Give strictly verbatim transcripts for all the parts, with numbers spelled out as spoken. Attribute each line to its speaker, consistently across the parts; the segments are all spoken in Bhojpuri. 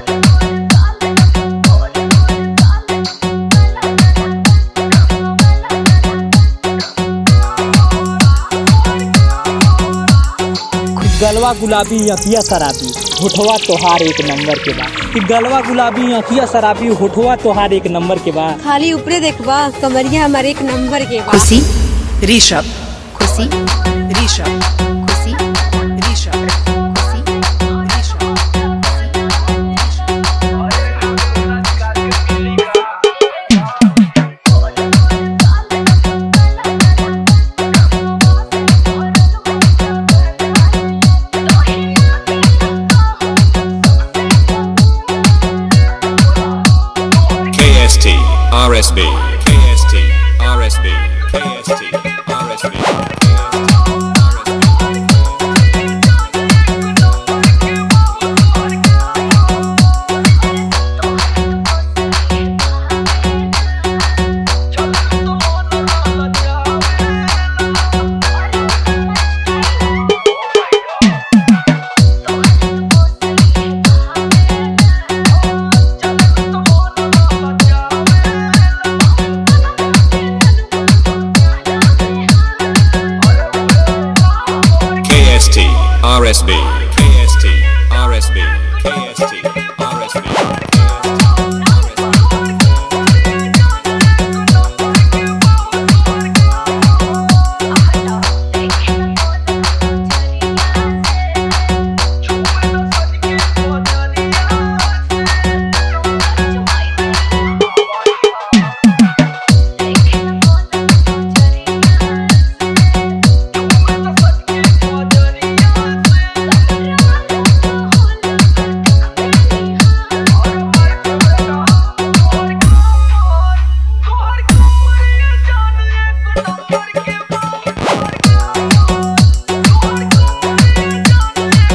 Speaker 1: गलवा गुलाबी अखिया शराबी होठवा तोहार एक नंबर के बा। कि गलवा गुलाबी अखिया शराबी होठवा तोहार एक नंबर के बा।
Speaker 2: खाली ऊपरे देखबा कमरिया हमारे एक नंबर के बा।
Speaker 3: खुशी ऋषभ खुशी ऋषभ खुशी ऋषभ खुशी Rishabh
Speaker 4: K S T R S B K S T R S B K S T R S B K S T R S B K S T R S B K S T R S B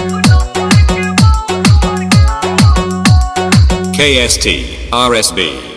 Speaker 4: K S T R S B